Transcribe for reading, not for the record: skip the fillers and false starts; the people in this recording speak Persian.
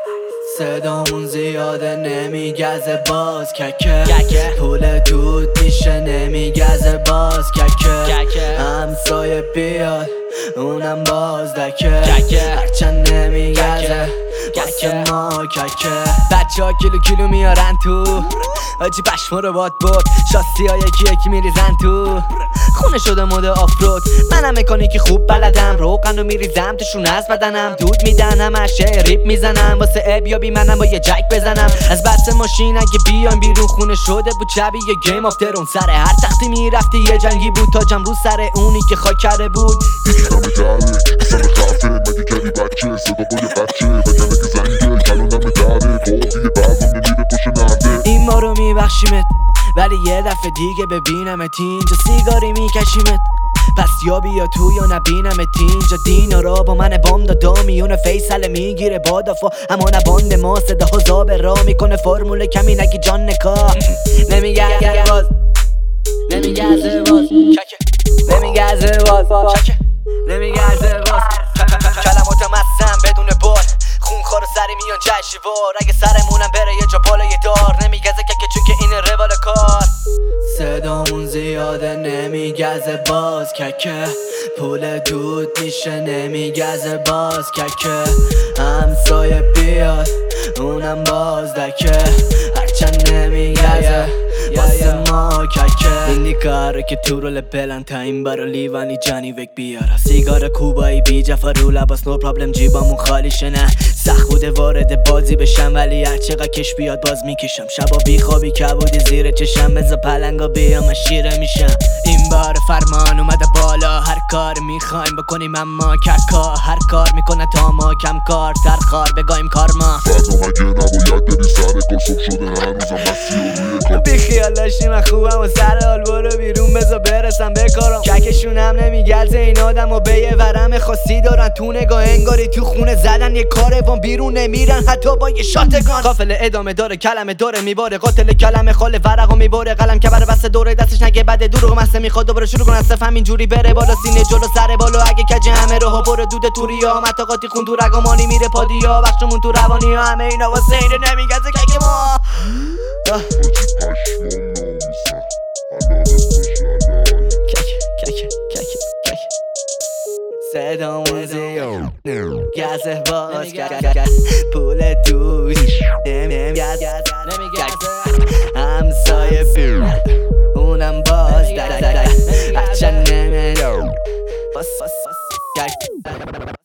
صدامون زیاده نمیگزه باز ککه پول دود میشه نمیگزه باز ککه همسایه بیاد اونم باز دکه هرچند نمیگزه واسه ما ککه بچه ها کیلو کیلو میارن تو آجی پشما رو باد برد شاسی ها یکی یکی میریزن تو خونه شده مود آفرود منم مکانیکی خوب بلدم روغن رو میریزم توشون از بدنم دود میدن همش ریپ میزنم واسه ابیابی منم با یه جک بزنم از بس ماشین اگه بیایم بیرون خونه شده بود شبیه گیم آف ترون سر هر تختی میرفتی یه جنگی بود تاجم رو سر اونی که خاک کرده بود میگیرم دره سر خفه مگه کردی بچه صدا با یه بچه وگرنه که زنگه کلونم دره کافیه بعضا میمیره پشت نرده این ما رو میبخشیمت ولی یه دفعه دیگه ببینمت اینجا سیگاری میکشیمت پس یا بیا تو یا نبینمت اینجا دینارا با من بام دادا میونه فیصله میگیره بادافا اما نباند ما صدا ها زاب را میکنه فرمول کمی نگی جان نکا نمیگزه باز نمیگزه باز نمیگزه باز نمیگزه باز کلمات مستم بدون بار خونخوار و سری میان جشنوار اگه سرمونم بره یه جا بالای دار نمیگزه که چون که این روال کار صدامون زیاده نمیگزه باز ککه پول دود میشه نمیگزه باز ککه همسایه بیاد اونم باز دکه هرچند نمیگزه واسه ما ککه اینی کاره که تو رو لپلن تا این برا لیوانی جانی وک بیاره سیگار کوبایی بی جفا رو لباس نو پرابلم جیبامون خالیشه نه سخت بوده وارد بازی بشم ولی هر چقدر کش بیاد باز میکشم شبا بی خوابی کبودی زیر چشم بزا پلنگا بیام شیره میشم این بار فرمان اومده بالا هر کار میخوایم بکنیم اما ککا هر کار میکنه تا ما کم کار ترخار بگایم کارما فردا مگه نباید بری سر کار صبح شده هنوزم مستی و روی کار بی خیال داشتی من خوبم و سر حال برو بیرون بزا برسم به کارم ککشون هم نمیگرزه این آدم و به یه ورم خاصی دارن تو نگاه انگاری تو خونه زدن یه کاروان بیرون نمیرن حتی با یه شاتگان قافل ادامه داره کلمه داره میباره قاتل کلمه خاله ورقو میباره قلم که بره بسته دوره دستش نگه بده دروغ مسته میخواد دوباره شروع کنه صف همینجوری بره بالا سینه جلو سر بالا اگه کج همه راه برو دود توریا متاقاتی خون تو رگامانی میره پادیا بخشمون تو روانی ها همه اینا واسه اینه نمیگزه که ما صدامون زیاد گزه باز پول دوش نمیگزه همسایه بیر اونم باز هرچند نمیدو